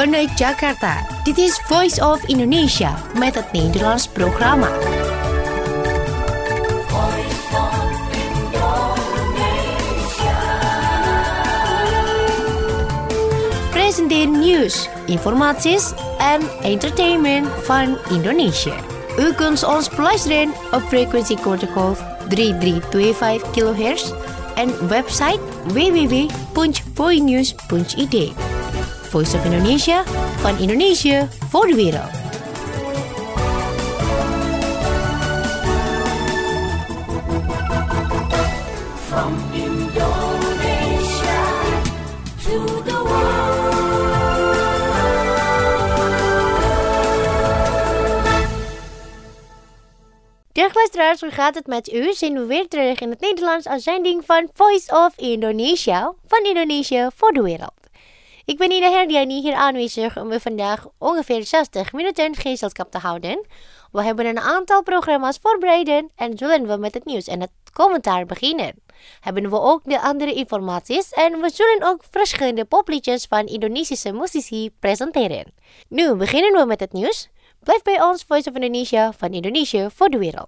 Vanuit Jakarta, dit is Voice of Indonesia met het Nederlands programma. Presenteer nieuws, informaties en entertainment van Indonesië. U kunt ons beluisteren op frequentie kortgolf 3325 kHz en website www.voinews.id. Voice of Indonesia, van Indonesië voor de wereld. From Indonesia to the world. Dag luisteraars, hoe gaat het met u? Zijn we weer terug in het Nederlands uitzending van Voice of Indonesia, van Indonesië voor de wereld. Ik ben Ida Herdiani hier aanwezig om u vandaag ongeveer 60 minuten gezelschap te houden. We hebben een aantal programma's voorbereid en zullen we met het nieuws en het commentaar beginnen. Hebben we ook de andere informaties en we zullen ook verschillende popliedjes van Indonesische muzici presenteren. Nu beginnen we met het nieuws. Blijf bij ons, Voice of Indonesia, van Indonesië voor de wereld.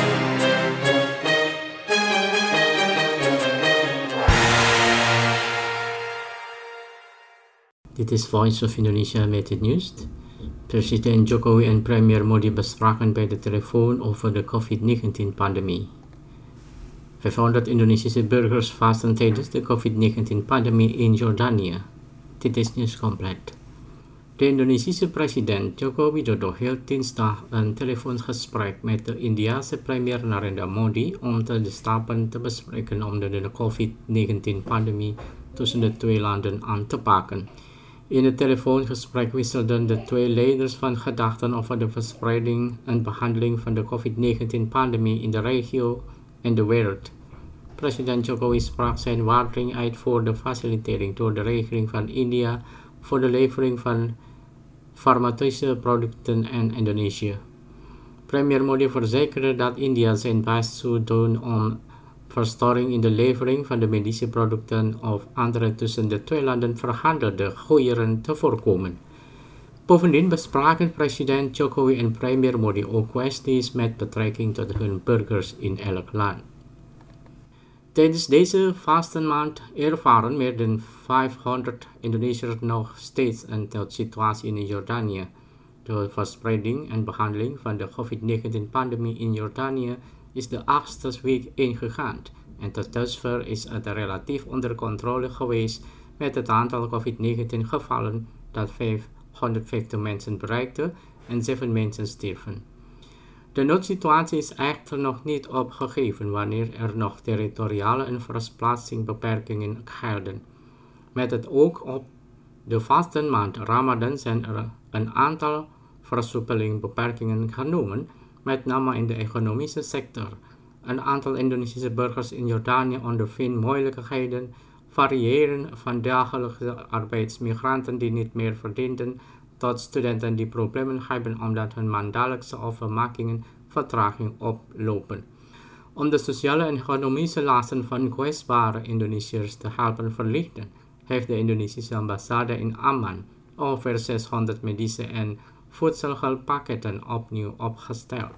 Dit is Voice of Indonesia met het nieuws. President Jokowi en premier Modi bespraken bij de telefoon over de COVID-19-pandemie. 500 Indonesische burgers vasten tijdens de COVID-19-pandemie in Jordanië. Dit is nieuws compleet. De Indonesische president Joko Widodo hield dinsdag een telefoongesprek met de Indiase premier Narendra Modi om de stappen te bespreken om de COVID-19-pandemie tussen de twee landen aan te pakken. In het telefoongesprek wisselden de twee leiders van gedachten over de verspreiding en behandeling van de COVID-19-pandemie in de regio en de wereld. President Jokowi sprak zijn waardering uit voor de facilitering door de regering van India voor de levering van farmaceutische producten aan Indonesië. Premier Modi verzekerde dat India zijn best zou doen om verstoring in de levering van de medische producten of andere tussen de twee landen verhandelde goederen te voorkomen. Bovendien bespraken president Jokowi en premier Modi ook kwesties met betrekking tot hun burgers in elk land. Tijdens deze vastenmaand ervaren meer dan 500 Indonesiërs nog steeds een noodsituatie in Jordanië. De verspreiding en behandeling van de COVID-19-pandemie in Jordanië is de 8e week ingegaan en tot dusver is het relatief onder controle geweest met het aantal COVID-19 gevallen dat 550 mensen bereikte en 7 mensen stierven. De noodsituatie is echter nog niet opgegeven wanneer er nog territoriale en verplaatsingsbeperkingen gelden. Met het oog op de vastenmaand Ramadan zijn er een aantal versoepelingsbeperkingen genomen, met name in de economische sector. Een aantal Indonesische burgers in Jordanië ondervinden moeilijkheden, variëren van dagelijkse arbeidsmigranten die niet meer verdienen, tot studenten die problemen hebben omdat hun maandelijkse overmakingen vertraging oplopen. Om de sociale en economische lasten van kwetsbare Indonesiërs te helpen verlichten, heeft de Indonesische ambassade in Amman ongeveer 600 medische en voedselhulppakketten opnieuw opgesteld.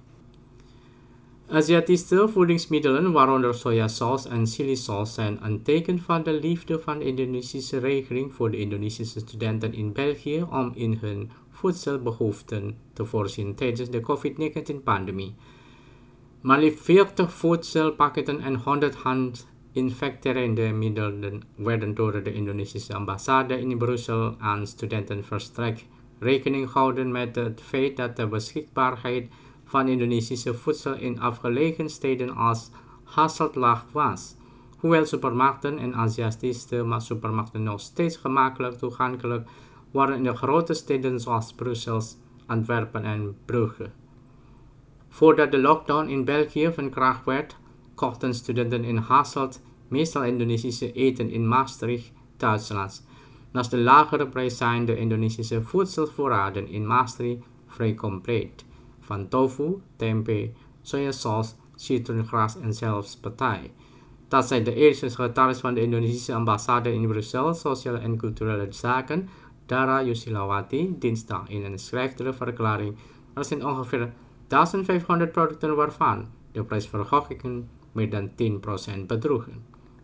Aziatische voedingsmiddelen, waaronder sojasaus en chilisaus, zijn een teken van de liefde van de Indonesische regering voor de Indonesische studenten in België om in hun voedselbehoeften te voorzien tijdens de COVID-19-pandemie. Maar liefst 40 voedselpakketten en 100 handinfecterende middelen werden door de Indonesische ambassade in Brussel aan studenten verstrekt. Rekening houden met het feit dat de beschikbaarheid van Indonesische voedsel in afgelegen steden als Hasselt laag was. Hoewel supermarkten en Aziatische supermarkten nog steeds gemakkelijk toegankelijk waren in de grote steden zoals Brussel, Antwerpen en Brugge. Voordat de lockdown in België van kracht werd, kochten studenten in Hasselt meestal Indonesische eten in Maastricht, Duitsland. Naast de lagere prijs zijn de Indonesische voedselvoorraden in Maastricht vrij compleet. Van tofu, tempeh, sojasaus, citroengras en zelfs partij. Dat zei de eerste secretaris van de Indonesische ambassade in Brussel, Sociale en Culturele Zaken, Dara Yusilawati dinsdag in een schriftelijke verklaring. Er zijn ongeveer 1500 producten waarvan de prijsverhogingen meer dan 10% bedroegen.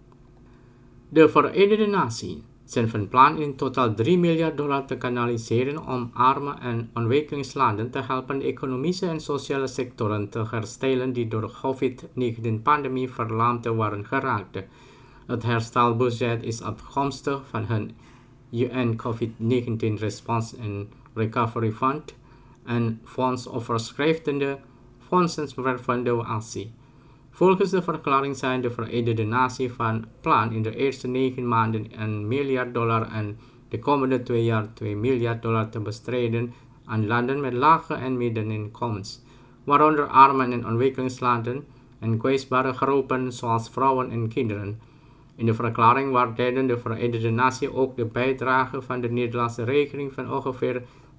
De Verenigde Naties zijn van plan in totaal $3 miljard te kanaliseren om arme en ontwikkelingslanden te helpen de economische en sociale sectoren te herstellen die door de COVID-19-pandemie verlamd waren geraakt. Het herstelbudget is afkomstig van hun UN COVID-19 Response and Recovery Fund en fondsoverschrijdende fondsenwervende actie. Volgens de verklaring zijn de Verenigde Naties van plan in de eerste 9 maanden $1 miljard en de komende 2 jaar $2 miljard te besteden aan landen met lage en middeninkomens, waaronder arme en ontwikkelingslanden en kwetsbare groepen zoals vrouwen en kinderen. In de verklaring waardeerden de Verenigde Naties ook de bijdrage van de Nederlandse regering van ongeveer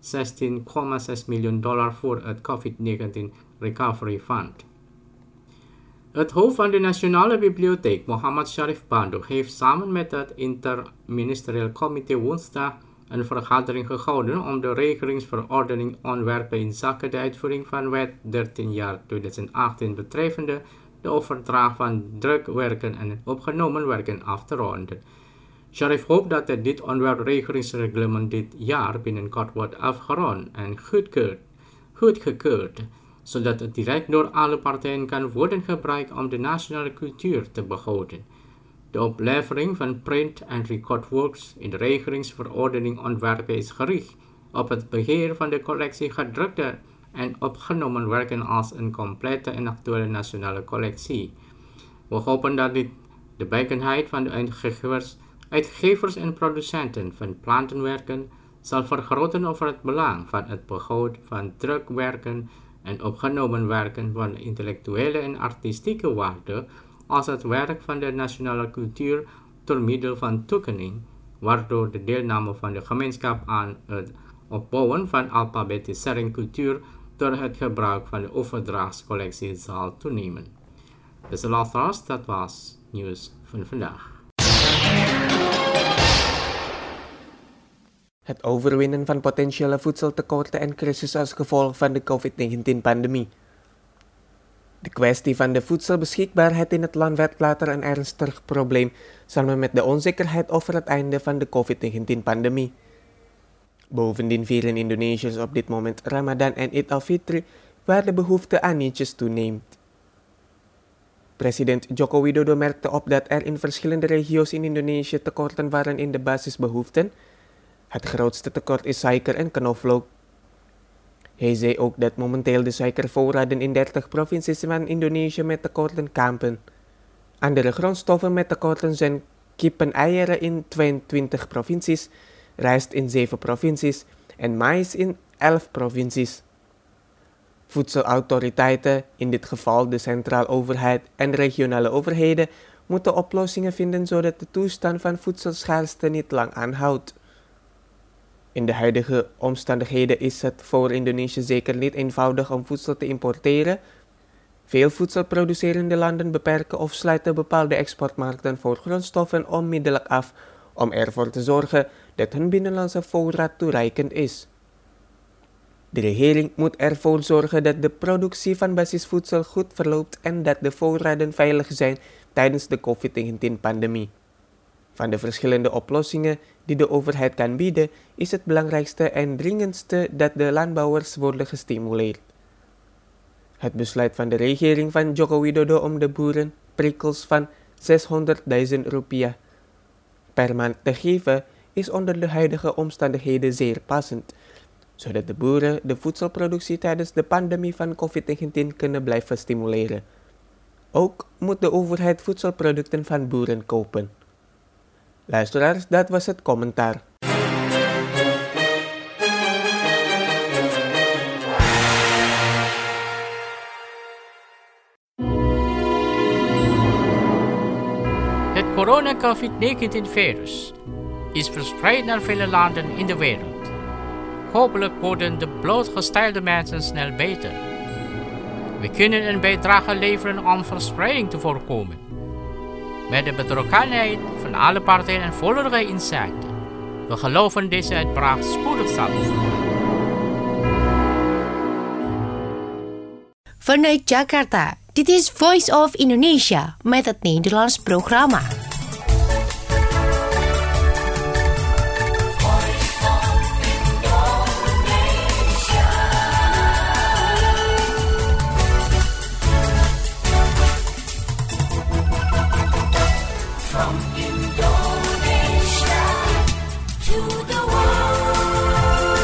$16,6 miljoen voor het COVID-19 Recovery Fund. Het hoofd van de Nationale Bibliotheek, Mohammad Sharif Bandu, heeft samen met het Interministerieel Comité woensdag een vergadering gehouden om de regeringsverordening ontwerpen inzake de uitvoering van wet 13/2018 betreffende de overdracht van drukwerken en opgenomen werken af te ronden. Sharif hoopt dat dit ontwerp-regeringsreglement dit jaar binnenkort wordt afgerond en goedgekeurd, zodat het direct door alle partijen kan worden gebruikt om de nationale cultuur te behouden. De oplevering van print- en recordworks in de regeringsverordening ontwerpen is gericht op het beheer van de collectie gedrukte en opgenomen werken als een complete en actuele nationale collectie. We hopen dat dit de betrokkenheid van de uitgevers en producenten van plantenwerken zal vergroten over het belang van het behoud van drukwerken en opgenomen werken van intellectuele en artistieke waarde als het werk van de nationale cultuur door middel van toekenning, waardoor de deelname van de gemeenschap aan het opbouwen van alfabetisering cultuur door het gebruik van de overdrachtscollectie zal toenemen. Beste luisteraars, dat was nieuws van vandaag. Het overwinnen van potentiële voedseltekorten en crisis als gevolg van de COVID-19-pandemie. De kwestie van de voedselbeschikbaarheid in het land werd later een ernstig probleem, samen met de onzekerheid over het einde van de COVID-19-pandemie. Bovendien vieren Indonesiërs op dit moment Ramadan en Eid al-Fitri, waar de behoefte aan nietjes toeneemt. President Joko Widodo merkte op dat er in verschillende regio's in Indonesië tekorten waren in de basisbehoeften. Het grootste tekort is suiker en knoflook. Hij zei ook dat momenteel de suikervoorraden in 30 provincies van Indonesië met tekorten kampen. Andere grondstoffen met tekorten zijn kippeneieren in 22 provincies, rijst in 7 provincies en maïs in 11 provincies. Voedselautoriteiten, in dit geval de centrale overheid en regionale overheden, moeten oplossingen vinden zodat de toestand van voedselschaarste niet lang aanhoudt. In de huidige omstandigheden is het voor Indonesië zeker niet eenvoudig om voedsel te importeren. Veel voedselproducerende landen beperken of sluiten bepaalde exportmarkten voor grondstoffen onmiddellijk af om ervoor te zorgen dat hun binnenlandse voorraad toereikend is. De regering moet ervoor zorgen dat de productie van basisvoedsel goed verloopt en dat de voorraden veilig zijn tijdens de COVID-19-pandemie. Van de verschillende oplossingen die de overheid kan bieden, is het belangrijkste en dringendste dat de landbouwers worden gestimuleerd. Het besluit van de regering van Joko Widodo om de boeren prikkels van R600.000 per maand te geven, is onder de huidige omstandigheden zeer passend, zodat de boeren de voedselproductie tijdens de pandemie van COVID-19 kunnen blijven stimuleren. Ook moet de overheid voedselproducten van boeren kopen. Luisteraars, dat was het commentaar. Het corona-COVID-19-virus is verspreid naar vele landen in de wereld. Hopelijk worden de blootgestelde mensen snel beter. We kunnen een bijdrage leveren om verspreiding te voorkomen. Met de betrokkenheid van alle partijen en volledige inzichten We geloven deze uitbraak spoedig zal overgaan. Vanuit Jakarta, dit is Voice of Indonesia met het Nederlands programma. From Indonesia to the world.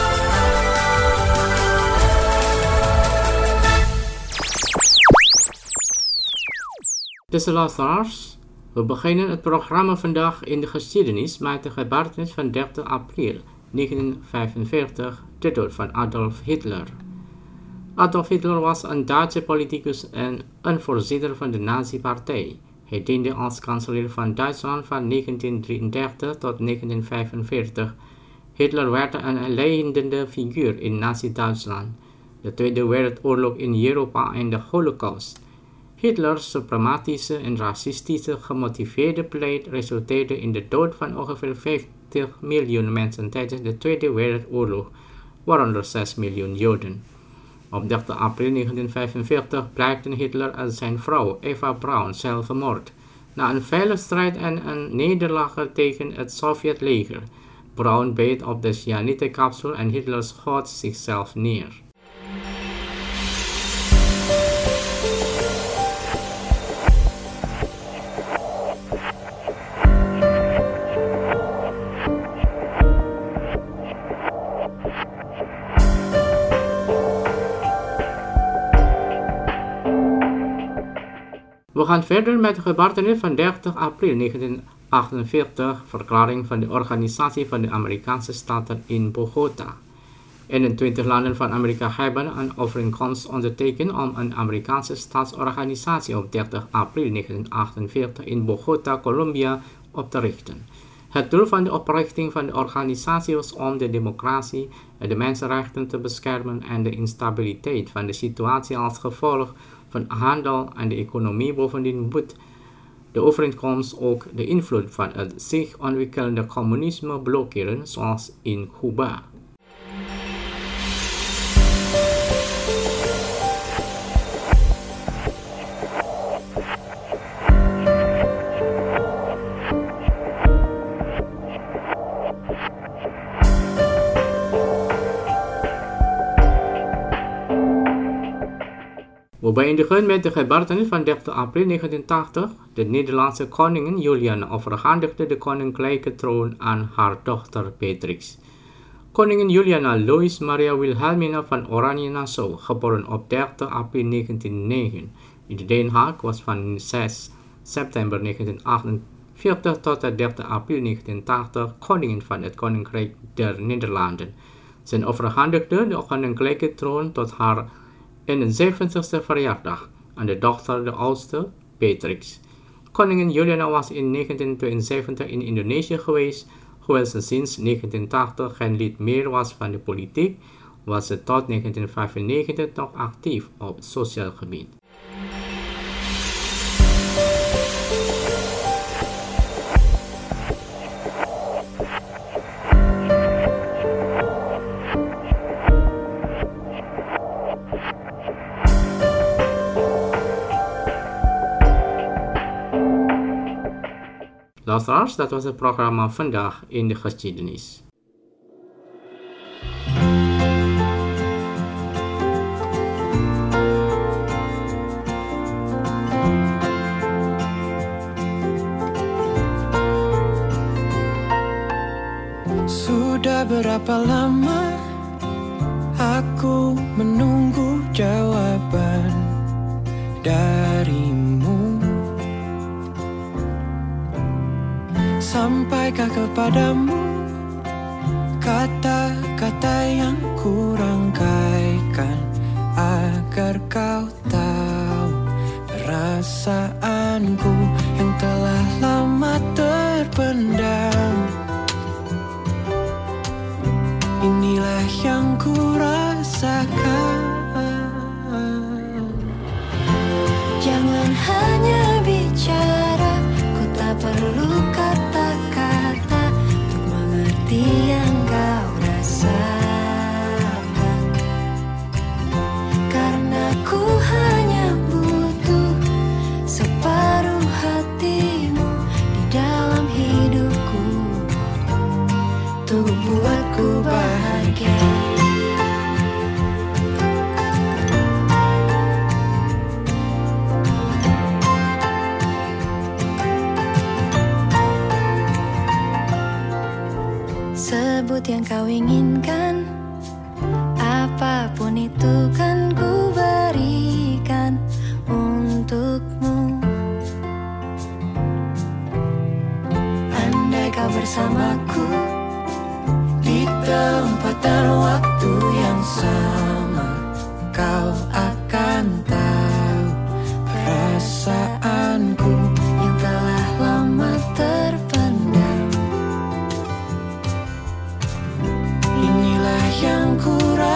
Beste luisteraars, we beginnen het programma vandaag in de geschiedenis met de gebeurtenis van 30 april 1945, de dood van Adolf Hitler. Adolf Hitler was een Duitse politicus en een voorzitter van de Nazi-partij. Hij diende als kanselier van Duitsland van 1933 tot 1945. Hitler werd een leidende figuur in Nazi-Duitsland, de Tweede Wereldoorlog in Europa en de Holocaust. Hitlers suprematische en racistische gemotiveerde beleid resulteerde in de dood van ongeveer 50 miljoen mensen tijdens de Tweede Wereldoorlog, waaronder 6 miljoen Joden. Op 30 april 1945 pleegden Hitler en zijn vrouw Eva Braun zelfmoord. Na een felle strijd en een nederlaag tegen het Sovjetleger. Braun beet op de cyanidekapsel en Hitler schoot zichzelf neer. We gaan verder met de gebeurtenis van 30 april 1948, verklaring van de Organisatie van de Amerikaanse Staten in Bogota. 21 landen van Amerika hebben een overeenkomst ondertekend om een Amerikaanse staatsorganisatie op 30 april 1948 in Bogota, Colombia, op te richten. Het doel van de oprichting van de organisatie was om de democratie en de mensenrechten te beschermen en de instabiliteit van de situatie als gevolg van handel en de economie. Bovendien moet de overeenkomst ook de invloed van het zich ontwikkelende communisme blokkeren, zoals in Cuba. We beëindigen met de gebeurtenis van 30 april 1980. De Nederlandse koningin Juliana overhandigde de koninklijke troon aan haar dochter Beatrix. Koningin Juliana Louis Maria Wilhelmina van Oranje-Nassau, geboren op 30 april 1909 in Den Haag, was van 6 september 1948 tot 30 april 1980 koningin van het Koninkrijk der Nederlanden. Zij overhandigde de koninklijke troon tot haar 71ste verjaardag aan de dochter, de oudste, Beatrix. Koningin Juliana was in 1972 in Indonesië geweest. Hoewel ze sinds 1980 geen lid meer was van de politiek, was ze tot 1995 nog actief op sociaal gebied. Luisteraars, dat was het programma Vandaag in de Geschiedenis. Sudah berapa lama aku menunggu jawaban darimu. Sampaikah kepadamu kata-kata yang kurangkaikan agar kau tahu perasaanku yang telah lama terpendam. Inilah yang ku rasakan. Jangan hanya bicara, ku tak perlu kata-kata untuk mengerti apapun yang kau inginkan, apapun itu kan ku berikan untukmu. Andai kau bersamaku di tempat dan waktu yang sama, kau akan tahu perasaanku yang telah lama terpendam. Inilah yang ku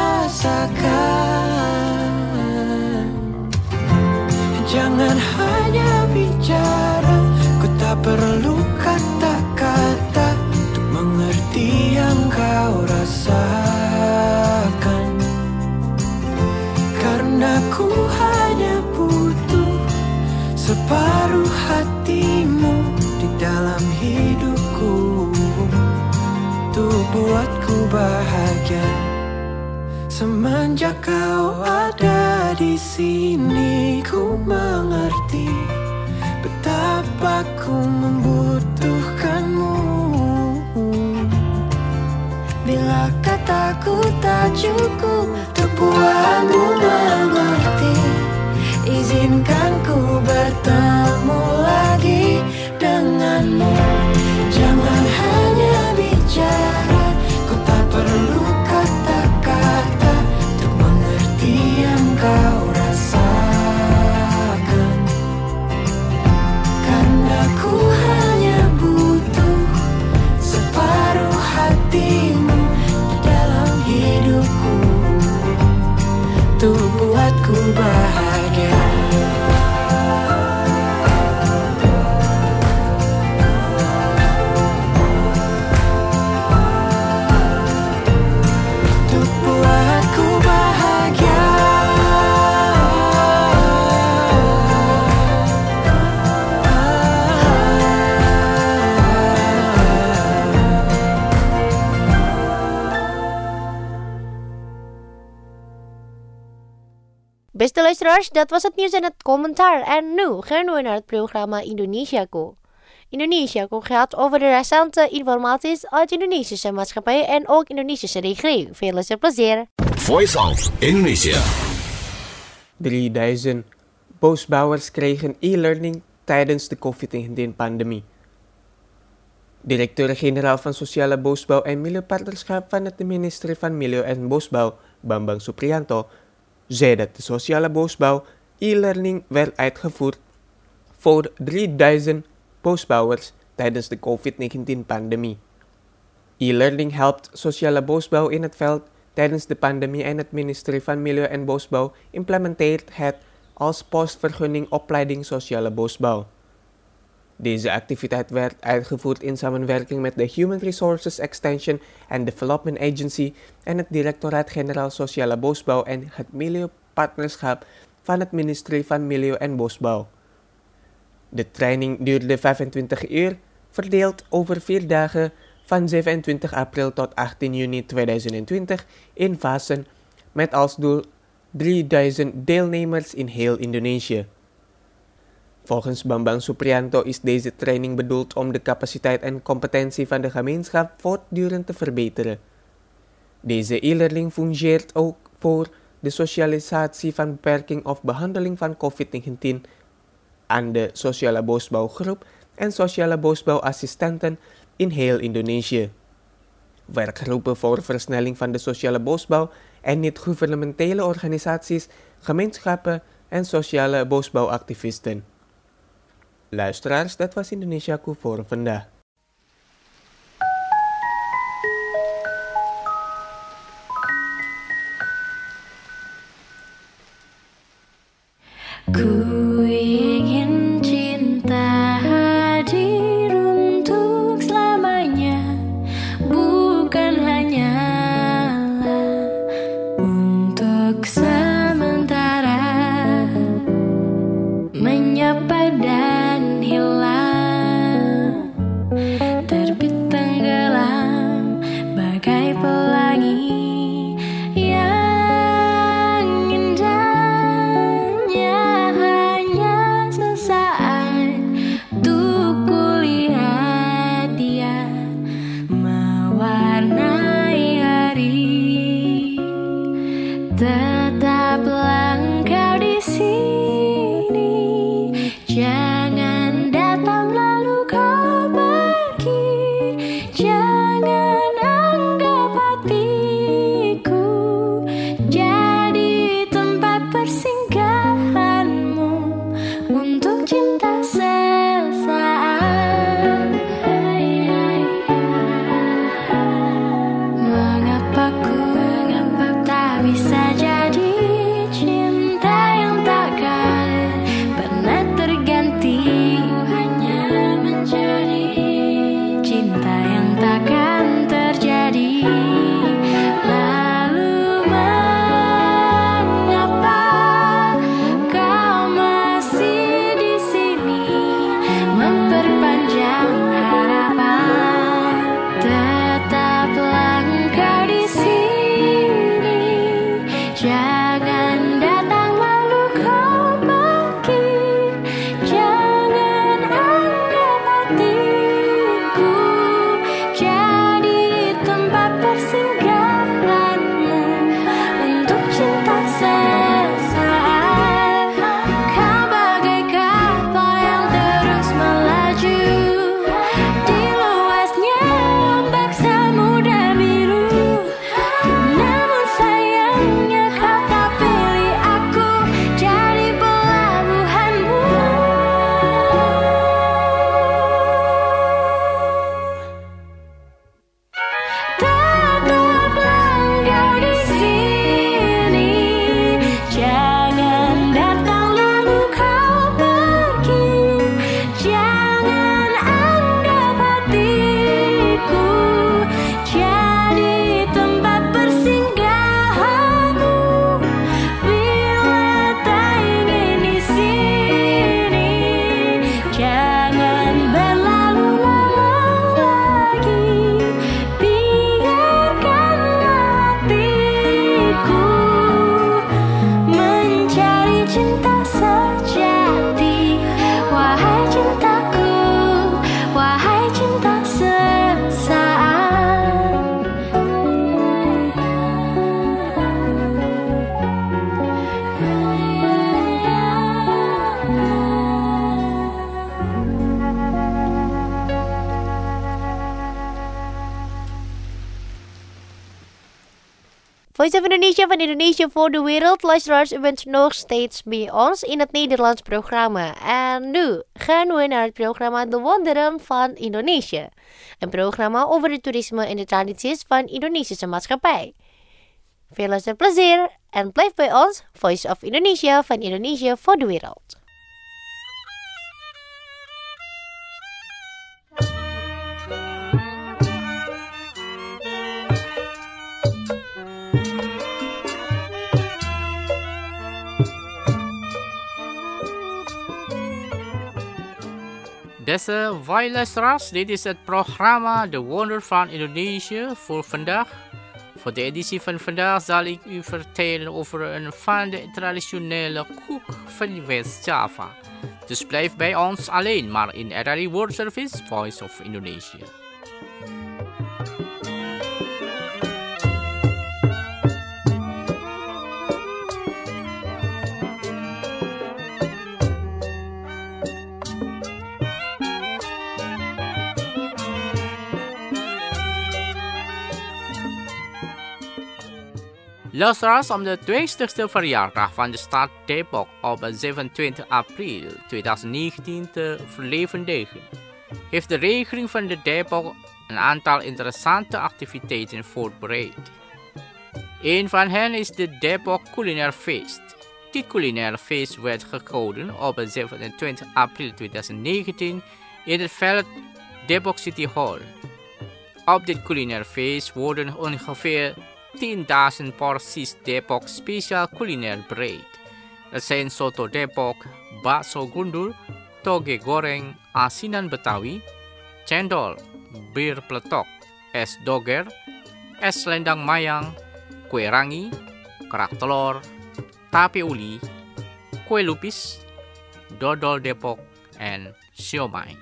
rasakan. Jangan hanya bicara, ku tak perlu kata-kata untuk mengerti yang kau rasakan. Karena ku hanya butuh separuh hatimu di dalam hidupku, untuk buatku bahagia. Semenjak kau ada di sini, ku mengerti betapa ku membutuhkanmu. Bila kataku tak cukup untuk buatmu mengerti, izinkan ku bertemu lagi denganmu. Jangan hanya bicara, ku tak perlu kata-kata untuk mengerti yang kau rasakan. Karena ku hanya butuh separuh hatimu di dalam hidupku, untuk buatku bahagia. Untuk buatku bahagia. Beste luisteraars, dat was het nieuws en het commentaar. En nu gaan we naar het programma Indonesiaku. Indonesiaku gaat over de recente informaties uit Indonesische maatschappij en ook Indonesische regering. Veel plezier. Voice of Indonesia. 3000 bosbouwers kregen e-learning tijdens de COVID-19-pandemie. Directeur-generaal van Sociale Bosbouw en Milieupartnerschap van het ministerie van Milieu en Bosbouw, Bambang Suprianto, zei dat de sociale bosbouw e-learning werd uitgevoerd voor 3000 bosbouwers tijdens de COVID-19-pandemie. E-learning helpt sociale bosbouw in het veld tijdens de pandemie en het ministerie van Milieu en Bosbouw implementeert het als postvergunning opleiding sociale bosbouw. Deze activiteit werd uitgevoerd in samenwerking met de Human Resources Extension and Development Agency en het Directoraat-Generaal Sociale Bosbouw en het Milieupartnerschap van het ministerie van Milieu en Bosbouw. De training duurde 25 uur, verdeeld over 4 dagen van 27 april tot 18 juni 2020 in fasen met als doel 3000 deelnemers in heel Indonesië. Volgens Bambang Suprianto is deze training bedoeld om de capaciteit en competentie van de gemeenschap voortdurend te verbeteren. Deze e-learning fungeert ook voor de socialisatie van beperking of behandeling van COVID-19 aan de sociale bosbouwgroep en sociale bosbouwassistenten in heel Indonesië. Werkgroepen voor versnelling van de sociale bosbouw en niet-gouvernementele organisaties, gemeenschappen en sociale bosbouwactivisten. Luisteraars, dat was Indonesiaku voor vandaag. Ku ingin cinta hadir untuk selamanya, bukan hanyalah untuk sementara, menyapa dan hilang. Voice of Indonesia van Indonesia voor de wereld. Luisteraars, u bent nog steeds bij ons in het Nederlands programma. En nu gaan we naar het programma De Wonderen van Indonesië. Een programma over het toerisme en de tradities van Indonesische maatschappij. Veel luisterplezier en blijf bij ons. Voice of Indonesia van Indonesië voor de wereld. Beste luisteraars, dit is het programma De Wonder van Indonesië voor vandaag. Voor de editie van vandaag zal ik u vertellen over een van de traditionele koek van West-Java. Dus blijf bij ons alleen maar in RRI World Service Voice of Indonesia. Luisteraars, om de 20ste verjaardag van de stad Depok op 27 april 2019 te verlevendigen, heeft de regering van de Depok een aantal interessante activiteiten voorbereid. Een van hen is de Depok Culinair Feest. Dit culinair feest werd gehouden op 27 april 2019 in het veld Depok City Hall. Op dit culinair feest worden ongeveer 10.000 porties Depok speciaal culinair bereid. Het zijn soto Depok, bakso gundul, toge goreng, asinan Betawi, cendol, bir peletok, es doger, es selendang mayang, kue rangi, kerak telur, tape uli, kue lupis, dodol Depok, and siomay.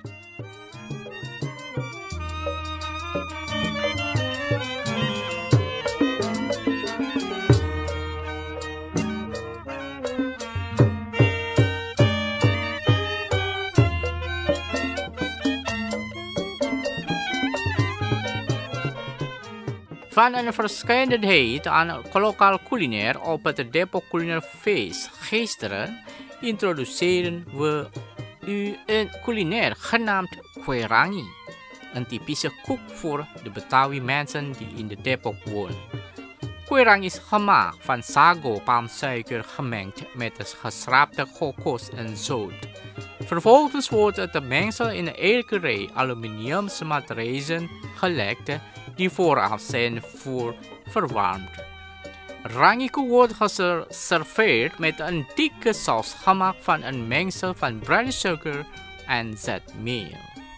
Van een verscheidenheid aan lokaal culinair op het Depok Culinair Feest gisteren introduceren we u een culinair genaamd kue rangi, een typische koek voor de Betawi mensen die in de Depok wonen. Kue rangi is gemaakt van sago palmsuiker gemengd met geschraapte kokos en zout. Vervolgens wordt het mengsel in een eierkerij aluminium smatrijzen gelegd die vooraf zijn verwarmd. Rangiku wordt geserveerd met een dikke saus gemaakt van een mengsel van bruine suiker en zetmeel.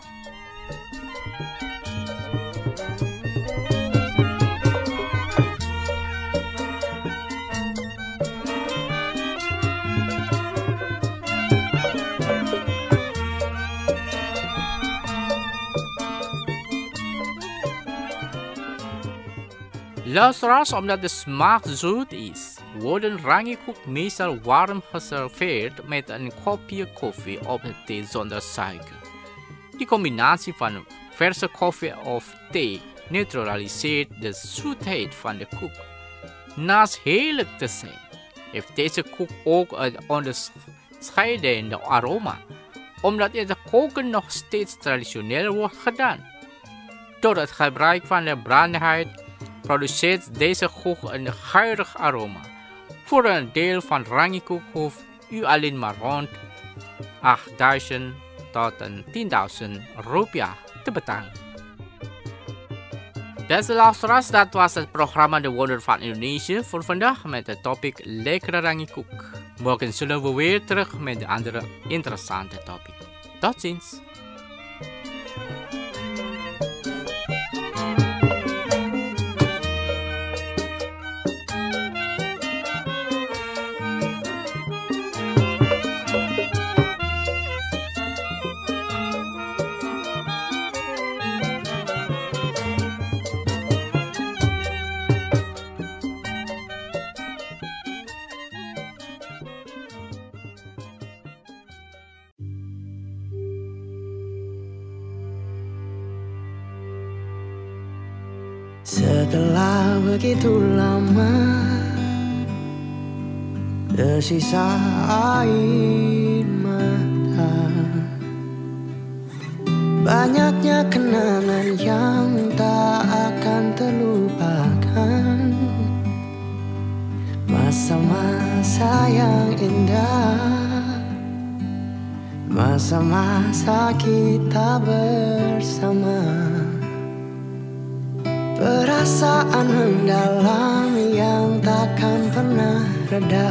Luisteraars, omdat de smaak zoet is, worden rangi-koek meestal warm geserveerd met een kopje koffie of thee zonder suiker. Die combinatie van verse koffie of thee neutraliseert de zoetheid van de koek. Naast heerlijk te zijn, heeft deze koek ook een onderscheidende aroma, omdat in de koken nog steeds traditioneel wordt gedaan. Door het gebruik van de brandhout produceert deze koek een geurig aroma. Voor een deel van rangi-koek hoeft u alleen maar rond 8.000 tot 10.000 rupiah te betalen. Beste luisteraars, dat was het programma De Wonder van Indonesië voor vandaag met het topic lekkere rangi-koek. Morgen zullen we weer terug met de andere interessante topic. Tot ziens! Setelah begitu lama, tersisa air mata. Banyaknya kenangan yang tak akan terlupakan, masa-masa yang indah, masa-masa kita bersama. Perasaan mendalam yang takkan pernah reda.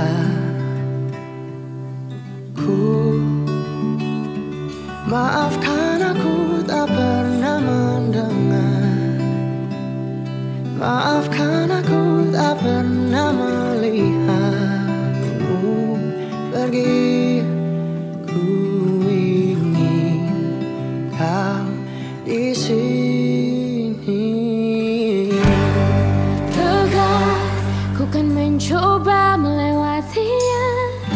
Maafkan aku tak pernah mendengar, maafkan aku tak pernah melihatmu pergi. Ku ingin kau di sini. Tegar, ku kan mencoba melewatinya.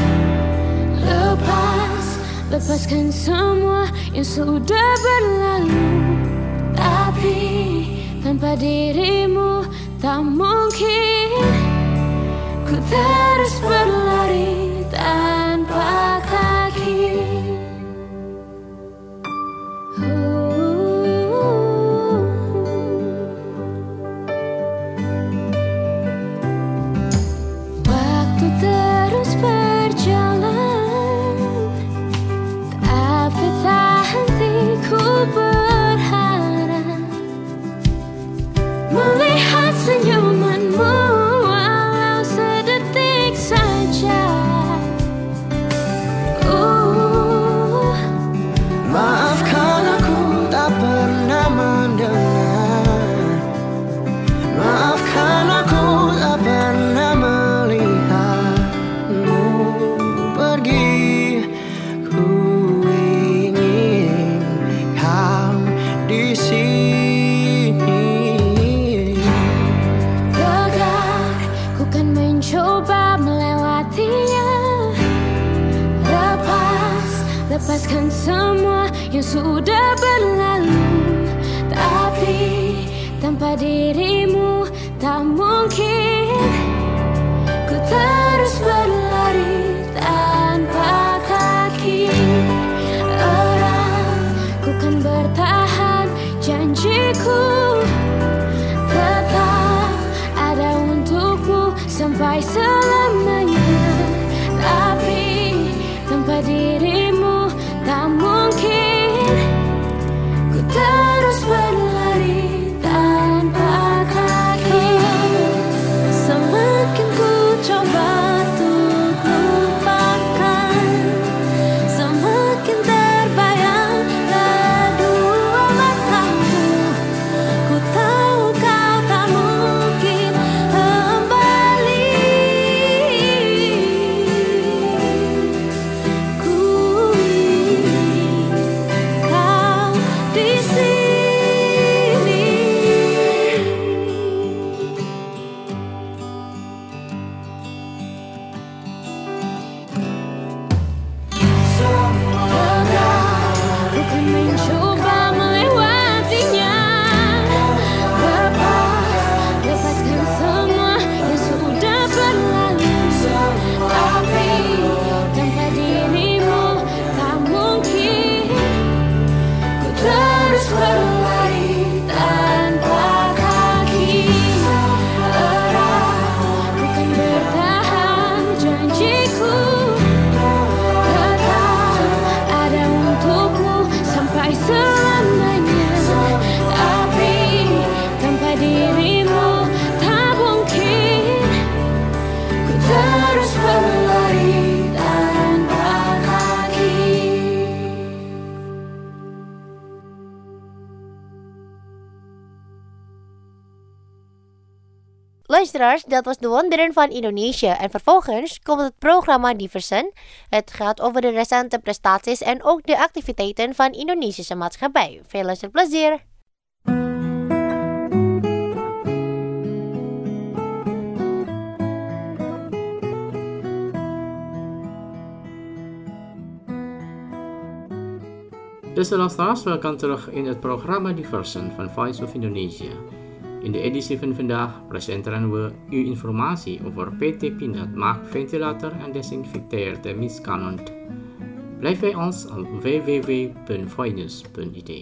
Lepaskan semua yang sudah berlalu. Tapi tanpa dirimu tak mungkin. Ku terus berlari tanpa kaki. Waktu terus berjalan, tapi tak henti ku berharap melihat senyumanmu walau sedetik saja. Maafkan aku tak pernah mendengar, maafkan aku tak pernah melihatmu pergi. Ku ingin kau di sini. Tegar, ku kan mencoba melewatinya. Lepaskan semua yang sudah berlalu. Tapi tanpa dirimu tak mungkin. Ku terus berlari tanpa kaki. Erat, ku kan bertahan janjiku. Tetap ada untukmu sampai selamanya. Tapi tanpa dirimu tak mungkin. Ku terus berlari tanpa kaki. Semakin ku coba untuk lupakan, semakin terbayang kedua matamu. Ku tahu kau tak mungkin kembali. Ku ingin kau di sini. Ku kan mencoba melewatinya. Lepaskan semua yang sudah berlalu. Tapi tanpa dirimu tak mungkin. Ku terus berlari tanpa kaki. Erat, ku kan bertahan janjiku. Tetap ada untukmu sampai selamanya. Tapi tanpa dirimu tak mungkin. Ku terus berlari tanpa kaki. Luisteraars, dat was de Wonderen van Indonesië. En vervolgens komt het programma Diversen. Het gaat over de recente prestaties en ook de activiteiten van Indonesische maatschappij. Veel luisterplezier! Beste luisteraars, welkom terug in het programma Diversen van Voice of Indonesia. In de editie van vandaag presenteren we u informatie over PT Pindad maakt ventilator en desinfecteert de Miskanon. Blijf bij ons op www.voinews.id.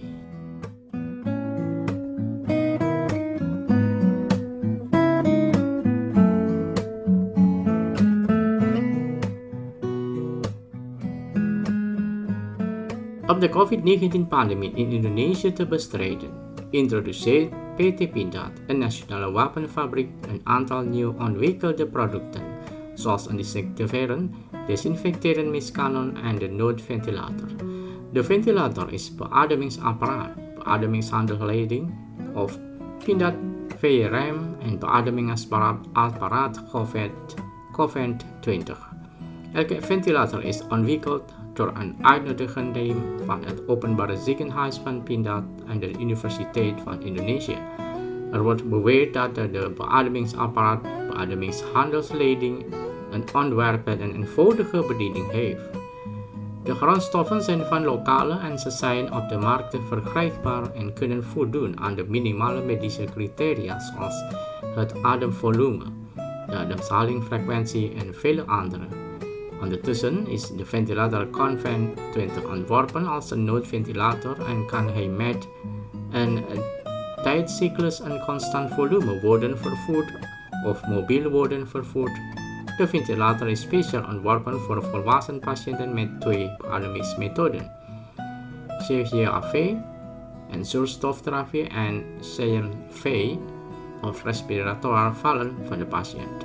Om de COVID-19-pandemie in Indonesië te bestrijden, introduceert PT Pindad, een nationale wapenfabriek, een aantal nieuw ontwikkelde producten, zoals een desinfecterend, desinfecterend Miskanon en de noodventilator. De ventilator is beademingsapparaat, beademingshandelleiding of Pindad VRM en beademingsapparaat Covent 20. Elke ventilator is ontwikkeld door een uitnodiging van het Openbare Ziekenhuis van Pindad en de Universiteit van Indonesië. Er wordt beweerd dat de beademingsapparaat, beademingshandelsleiding, een ontwerp met een eenvoudige bediening heeft. De grondstoffen zijn van lokale en ze zijn op de markt verkrijgbaar en kunnen voldoen aan de minimale medische criteria zoals het ademvolume, de ademhalingfrequentie en vele andere. Ondertussen is de ventilator Covent 20 ontworpen als een noodventilator en kan hij met een tijdcyclus en constant volume worden vervoerd of mobiel worden vervoerd. De ventilator is speciaal ontworpen voor volwassen patiënten met 2 beademingsmethoden, CGAV en zuurstoftherapie en CMV of respiratoire vallen van de patiënt.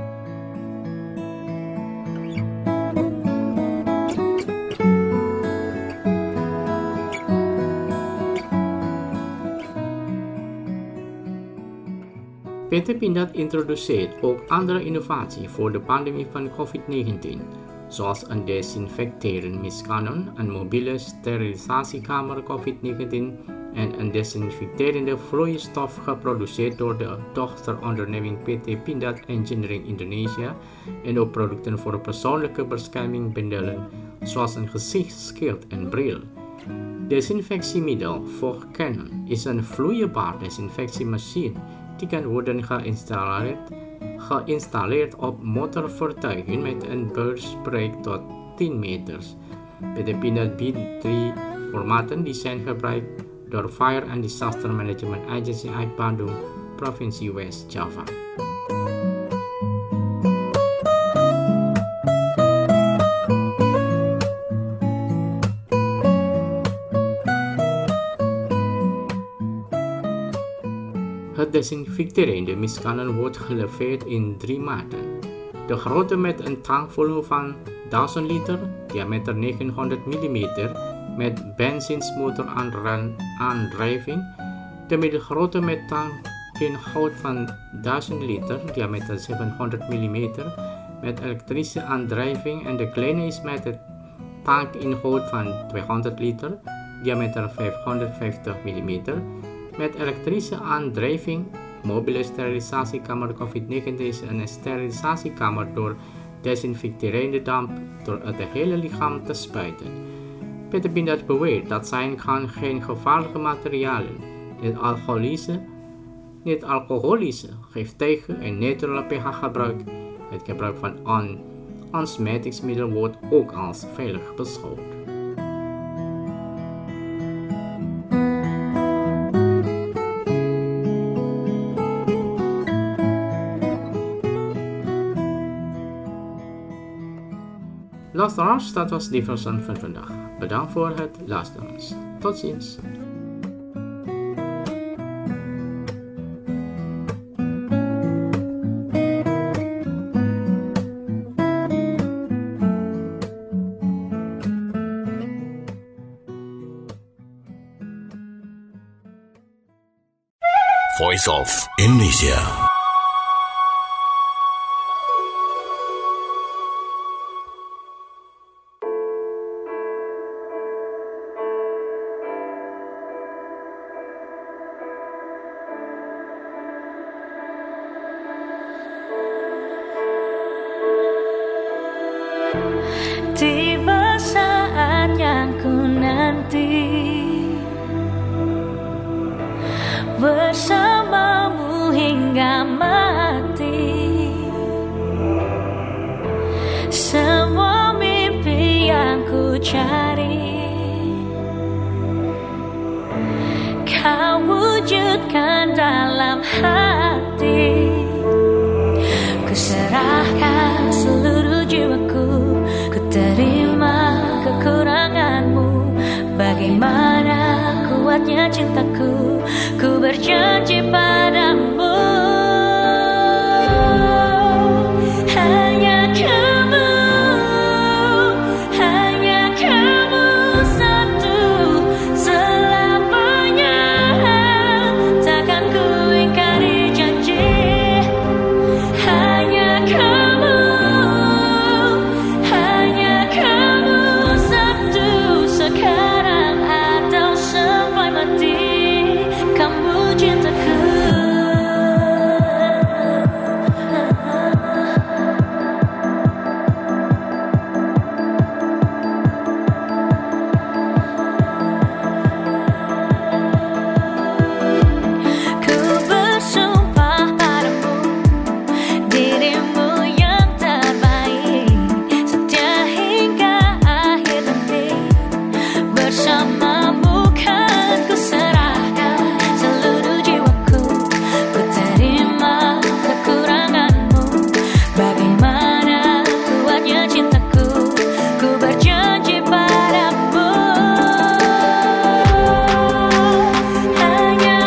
PT Pindad introduceert ook andere innovatie voor de pandemie van COVID-19, zoals een desinfecterend Miskanon, een mobiele sterilisatiekamer COVID-19 en een desinfecterende vloeistof geproduceerd door de dochteronderneming PT Pindad Engineering Indonesia en ook producten voor persoonlijke bescherming bundelen, zoals een gezichtsschild en bril. Desinfectiemiddel voor Canon is een vloeibaar desinfectiemachine die kan worden geïnstalleerd op motorvoertuigen met een beursbereik tot 10 meters. PT Pindad biedt 3 formaten die zijn gebruikt door Fire and Disaster Management Agency uit Bandung, provincie West Java. Het desinfecterende Miskanon wordt geleverd in 3 maten. De grote met een tankvolume van 1000 liter, diameter 900 mm, met benzinsmotoraandrijving. De middelgrote met tankinhoud van 1000 liter, diameter 700 mm, met elektrische aandrijving. En de kleine is met een tankinhoud van 200 liter, diameter 550 mm. Met elektrische aandrijving, mobiele sterilisatiekamer COVID-19 is een sterilisatiekamer door desinfecterende damp door het hele lichaam te spuiten. PT Pindad beweert dat zijn geen gevaarlijke materialen, niet alcoholische, giftige en neutrale pH gebruik. Het gebruik van ontsmettingsmiddel wordt ook als veilig beschouwd. Luisteraars, dat was de verstand van vandaag. Bedankt voor het luisteren. Tot ziens. Voice of Indonesia. Tiba saat yang ku nanti bersamamu cari, kau wujudkan dalam hati. Ku serahkan seluruh jiwaku, ku terima kekuranganmu. Bagaimana kuatnya cintaku, ku berjanji padamu. Hanya kamu, hanya kamu satu selamanya. Takkan ku ingkari janji. Hanya kamu satu sekarang atau sampai mati. Kamu cintaku. Ku bersumpah padamu, dirimu yang terbaik, setia hingga akhir nanti. Bersamamu kan ku serahkan seluruh jiwaku, ku terima kekuranganmu. Bagaimana kuatnya cintaku, ku berjanji padamu. Hanya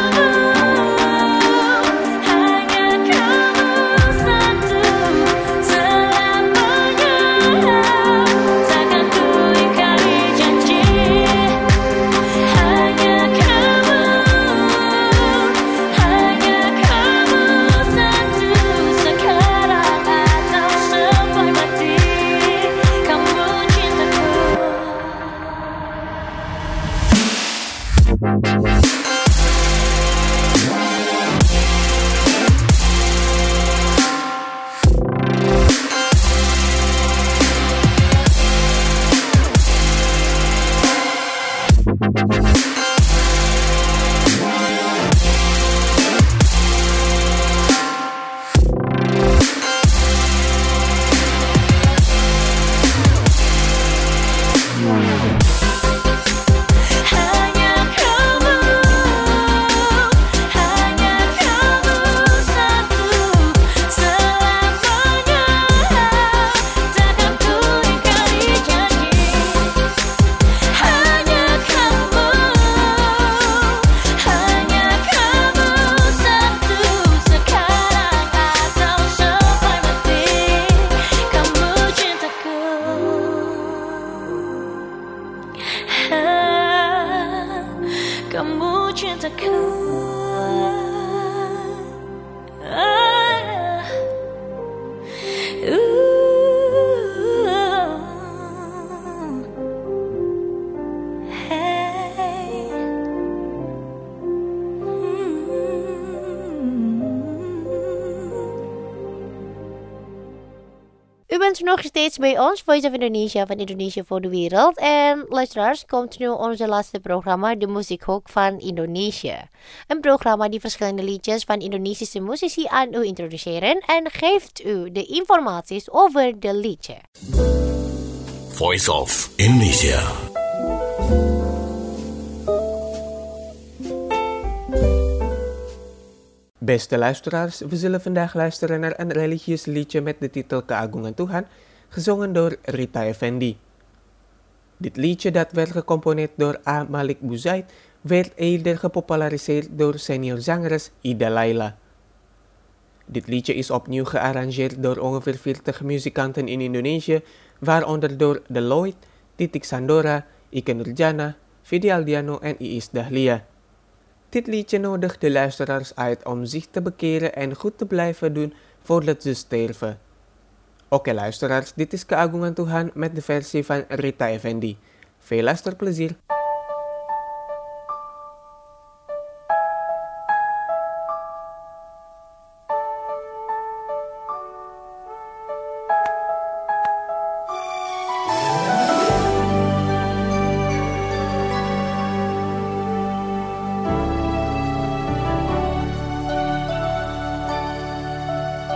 kamu satu selamanya. Takkan ku ingkari janji. Hanya kamu satu sekarang atau sampai mati. Kamu cintaku. Hanya kamu satu selamanya. Takkan ku ingkari janji. Hanya kamu satu sekarang atau sampai mati. Kamu cintaku. Kamu cintaku. U bent nog steeds bij ons, Voice of Indonesia van Indonesia voor de Wereld. En luisteraars, komt nu onze laatste programma, de Muziekhok van Indonesië. Een programma die verschillende liedjes van Indonesische muzici aan u introduceren en geeft u de informaties over de liedje. Voice of Indonesia. Beste luisteraars, we zullen vandaag luisteren naar een religieus liedje met de titel Keagungan Tuhan, gezongen door Rita Effendi. Dit liedje, dat werd gecomponeerd door A. Malik Buzaid, werd eerder gepopulariseerd door senior zangeres Ida Laila. Dit liedje is opnieuw gearrangeerd door ongeveer 40 muzikanten in Indonesië, waaronder door De Lloyd, Titik Sandora, Ikke Nurjana, Vidi Aldiano en Iis Dahlia. Dit liedje nodigt de luisteraars uit om zich te bekeren en goed te blijven doen voordat ze sterven. Oké luisteraars, dit is Keagungan Tuhan met de versie van Rita Effendi. Veel luisterplezier!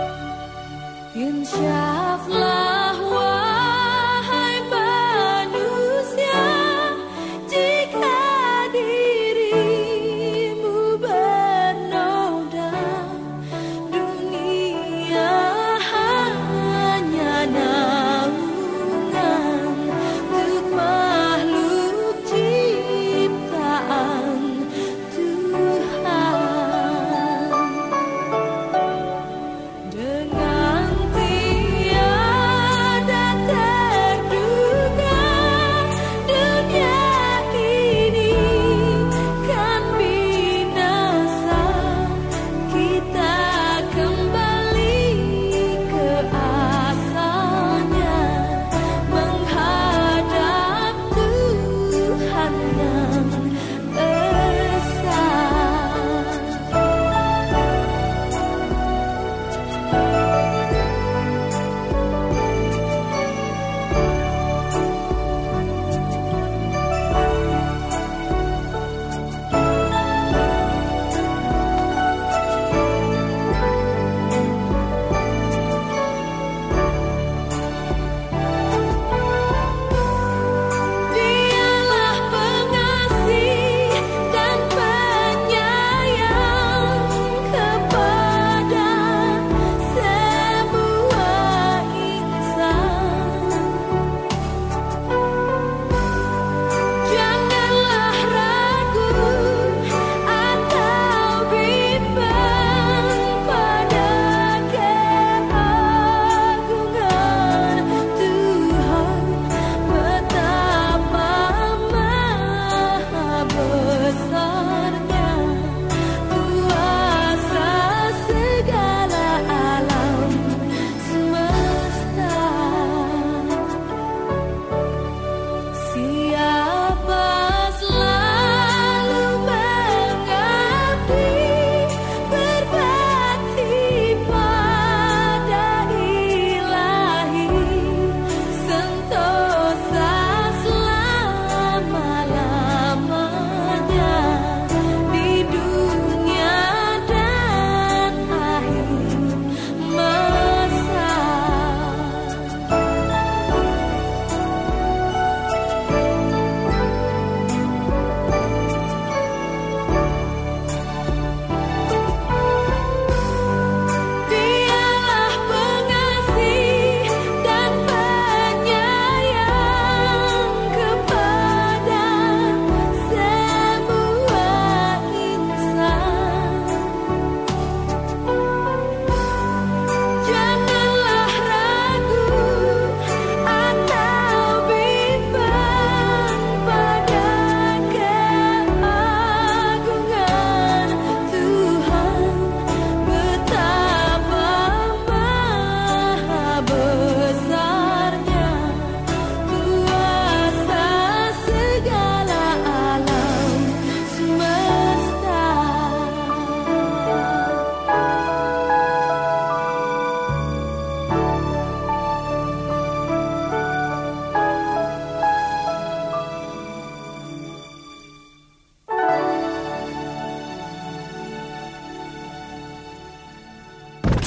Insyaflah wahai Banu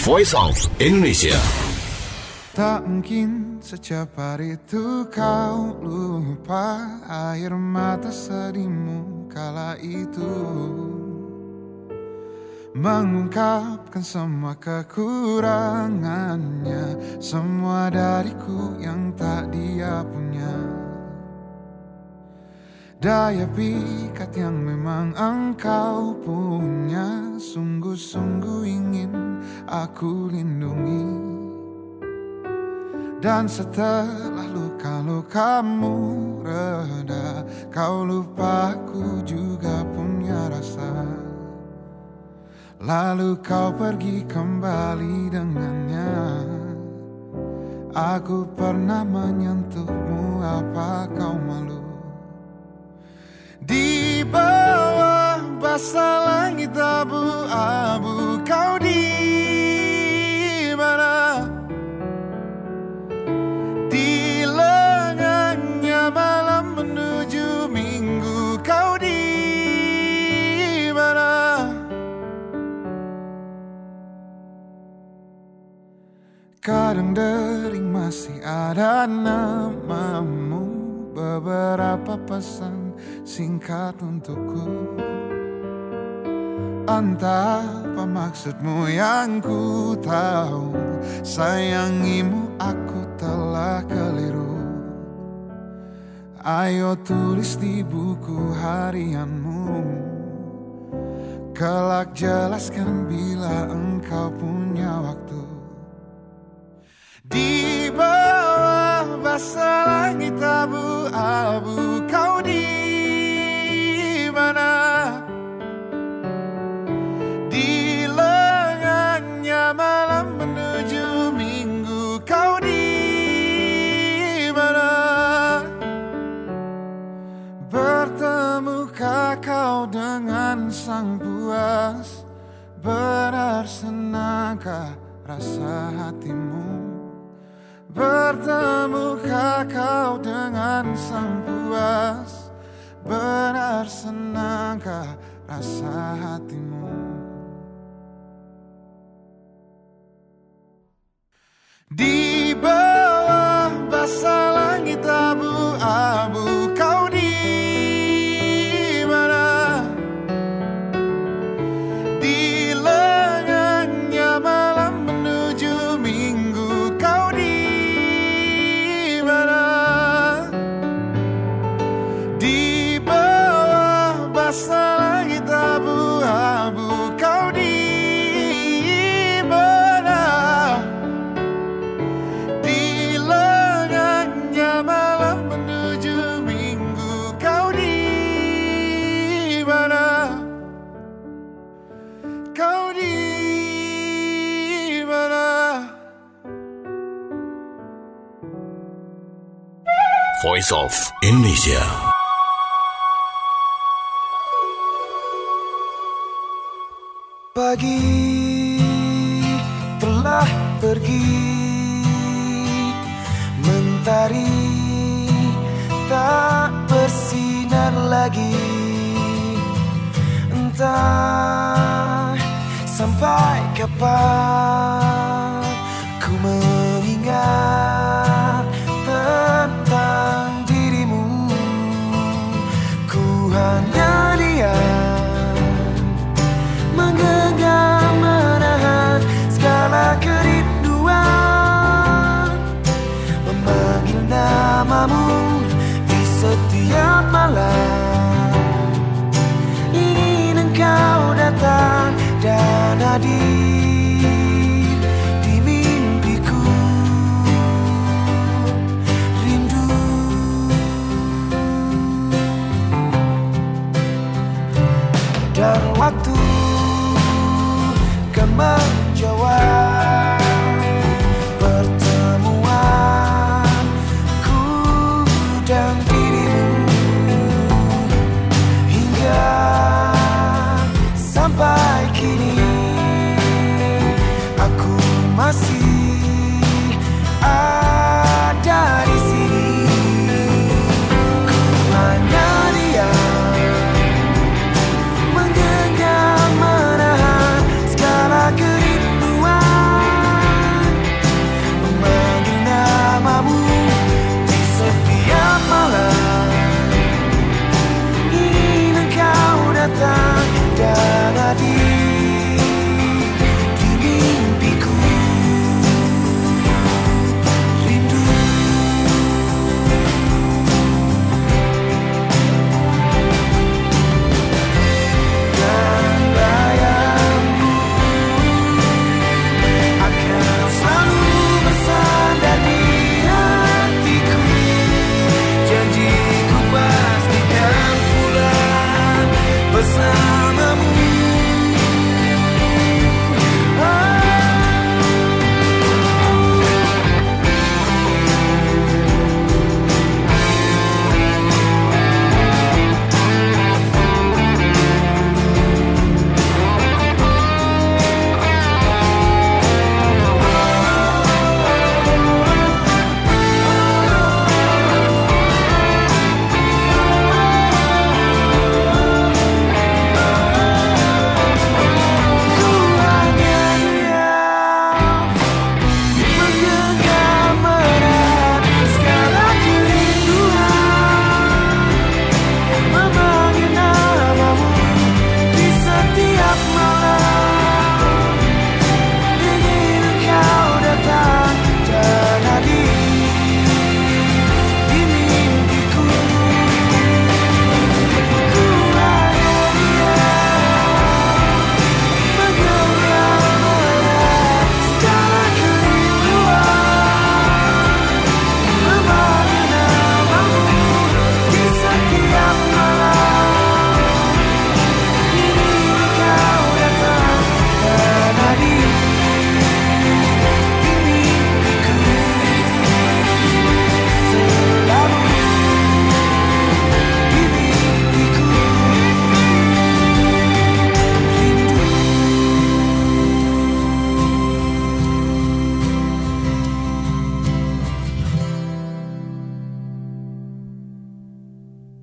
Voice of Indonesia. Tak mungkin secepat itu kau lupa air mata sedihmu kala itu, mengungkapkan semua kekurangannya, semua dariku yang tak dia punya. Daya pikat yang memang engkau punya, sungguh-sungguh ingin aku lindungi. Dan setelah luka-lukamu reda, kau lupa aku juga punya rasa. Lalu kau pergi kembali dengannya. Aku pernah menyentuhmu, apa kau malu? Di bawah basah langit abu-abu, kau di mana? Di lengannya malam menuju minggu, kau di mana? Kadang dering masih ada namamu, beberapa pesan singkat untukku. Entah apa maksudmu yang ku tahu, sayangimu aku telah keliru. Ayo tulis di buku harianmu, kelak jelaskan bila engkau punya waktu. Di bawah basah langit abu-abu, kau di mana? Di lengannya malam menuju minggu, kau di mana? Bertemukah kau dengan sang puas? Benar senangkah rasa hatimu? Bertemukah kau dengan sang puas? Benar senangkah rasa hatimu? Di bawah basah langit abu-abu, kau di mana? Di lengannya malam menuju minggu, kau di mana? Di bawah basah langit abu-abu, kau di mana? Di lengannya malam menuju minggu, kau di mana? Kau di mana? Voice of Indonesia. Pagi telah pergi, mentari tak bersinar lagi. Entah sampai kapan ku mengingat tentang dirimu. Ku hanya diam, menggenggam menahan segala kerinduan, memanggil namamu di setiap malam. Ingin engkau datang dan hadir di mimpiku. Rindu dan waktu kan menjawab pertemuanku dan dirimu. Hingga sampai kini aku masih ada di sini. Ku hanya diam, menggenggam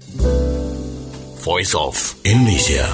Voice of Indonesia.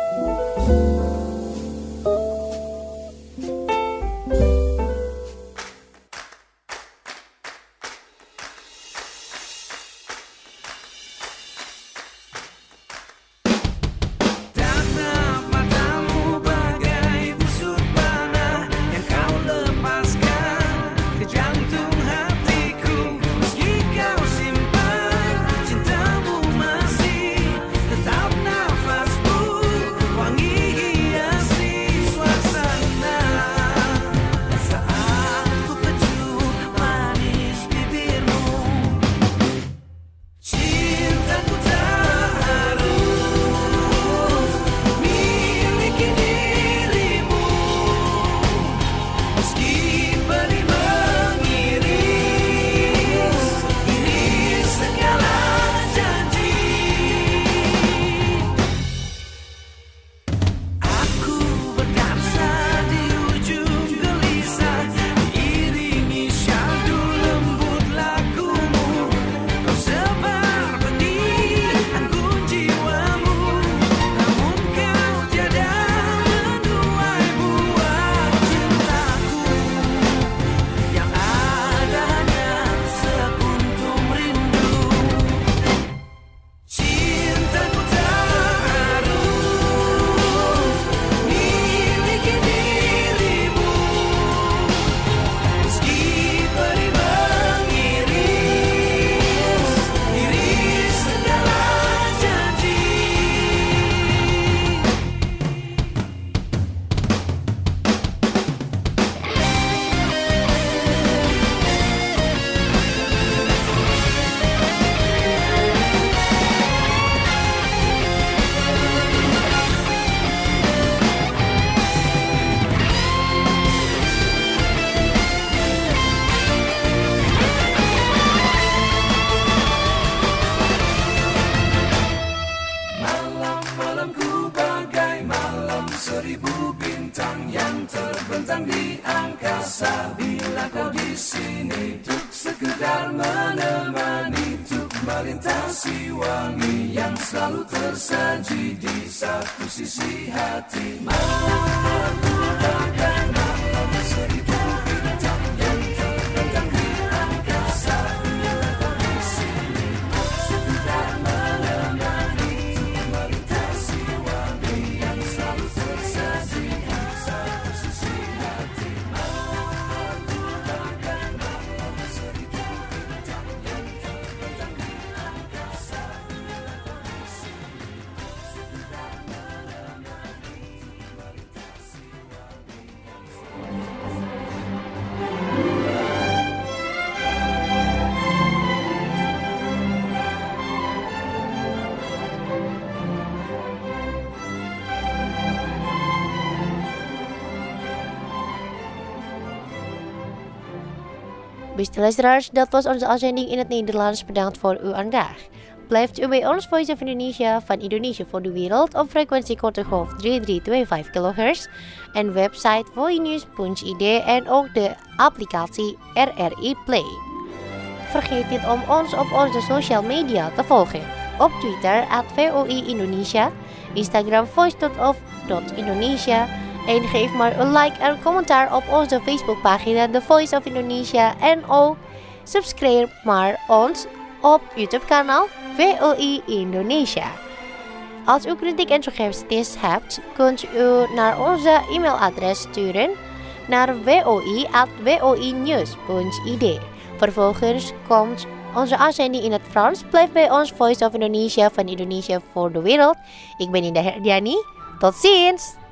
Seribu bintang yang terbentang di angkasa. Bila kau di sini untuk sekedar menemani, untuk melintasi wangi yang selalu tersaji di satu sisi hati. Malam ku bagai malam seribu bintang yang terbentang di angkasa. Bila kau di sini untuk sekedar menemani, untuk melintasi wangi yang selalu tersaji di satu sisi hati. Malam ku bagai malam seribu bintang yang terbentang di angkasa. Bila kau di sini untuk sekedar menemani, untuk melintasi wangi yang Beste luisteraars, dat was onze uitzending in het Nederlands. Bedankt voor uw aandacht. Blijft u bij ons Voice of Indonesia van Indonesia voor de wereld op frequentie korte golf 3325 kHz en website voinews.id en ook de applicatie RRI Play. Vergeet niet om ons op onze social media te volgen. Op Twitter @VOI Indonesia, Instagram voice.of.Indonesia en geef maar een like en commentaar op onze Facebookpagina The Voice of Indonesia en ook subscribe maar ons op YouTube kanaal VOI Indonesia. Als u kritiek en suggesties hebt, kunt u naar onze e-mailadres sturen naar voi@voinews.id. Vervolgens komt onze uitzending in het Frans. Blijf bij ons Voice of Indonesia van Indonesia voor de wereld. Ik ben Indah Herdiani. Tot ziens!